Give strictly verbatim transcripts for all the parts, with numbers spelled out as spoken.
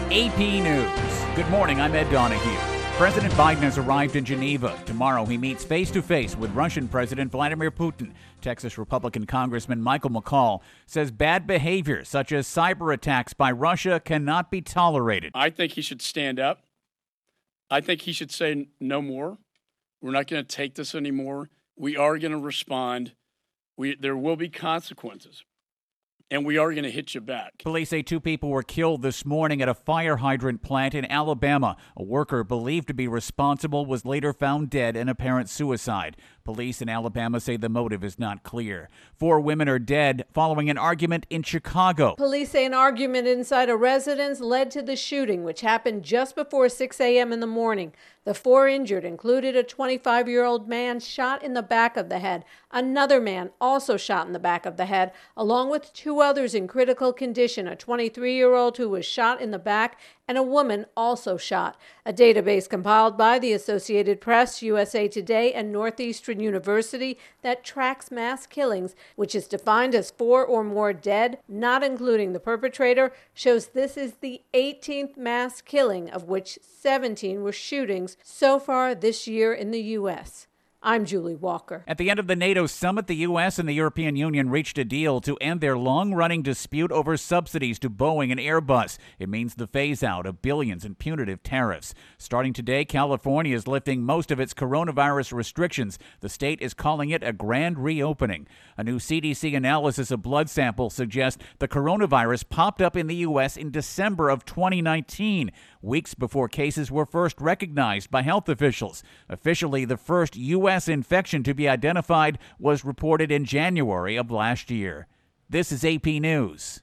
A P News. Good morning, I'm Ed Donahue. President Biden has arrived in Geneva. Tomorrow he meets face-to-face with Russian President Vladimir Putin. Texas Republican Congressman Michael McCaul says bad behavior, such as cyber attacks by Russia, cannot be tolerated. I think he should stand up. I think he should say no more. We're not going to take this anymore. We are going to respond. We, there will be consequences. And we are going to hit you back. Police say two people were killed this morning at a fire hydrant plant in Alabama. A worker believed to be responsible was later found dead in apparent suicide. Police in Alabama say the motive is not clear. Four women are dead following an argument in Chicago. Police say an argument inside a residence led to the shooting, which happened just before six a.m. in the morning. The four injured included a twenty-five-year-old man shot in the back of the head, another man also shot in the back of the head, along with two others in critical condition, a twenty-three-year-old who was shot in the back and a woman also shot. A database compiled by the Associated Press, U S A Today, and Northeastern University that tracks mass killings, which is defined as four or more dead, not including the perpetrator, shows this is the eighteenth mass killing, of which seventeen were shootings so far this year in the U S I'm Julie Walker. At the end of the NATO summit, the U S and the European Union reached a deal to end their long-running dispute over subsidies to Boeing and Airbus. It means the phase-out of billions in punitive tariffs. Starting today, California is lifting most of its coronavirus restrictions. The state is calling it a grand reopening. A new C D C analysis of blood samples suggests the coronavirus popped up in the U S in December of twenty nineteen, weeks before cases were first recognized by health officials. Officially, the first U S infection to be identified was reported in January of last year. This is A P News.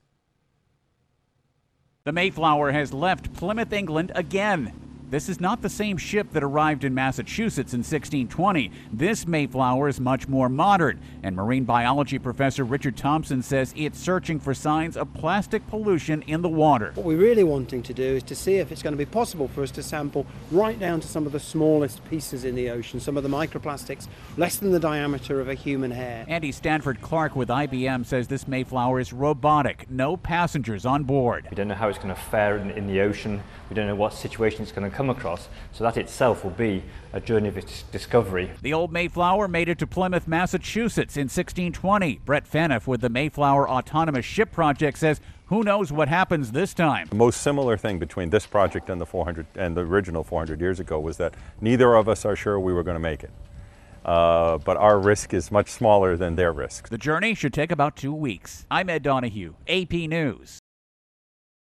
The Mayflower has left Plymouth, England again. This is not the same ship that arrived in Massachusetts in sixteen twenty. This Mayflower is much more modern, and marine biology professor Richard Thompson says it's searching for signs of plastic pollution in the water. What we're really wanting to do is to see if it's going to be possible for us to sample right down to some of the smallest pieces in the ocean, some of the microplastics less than the diameter of a human hair. Andy Stanford Clark with I B M says this Mayflower is robotic, no passengers on board. We don't know how it's going to fare in, in the ocean. We don't know what situation it's going to come across, so that itself will be a journey of its discovery. The old Mayflower made it to Plymouth, Massachusetts in sixteen twenty. Brett Phaneuf with the Mayflower Autonomous Ship Project says who knows what happens this time. The most similar thing between this project and the four hundred and the original four hundred years ago was that neither of us are sure we were going to make it. Uh, but our risk is much smaller than their risk. The journey should take about two weeks. I'm Ed Donahue, A P News.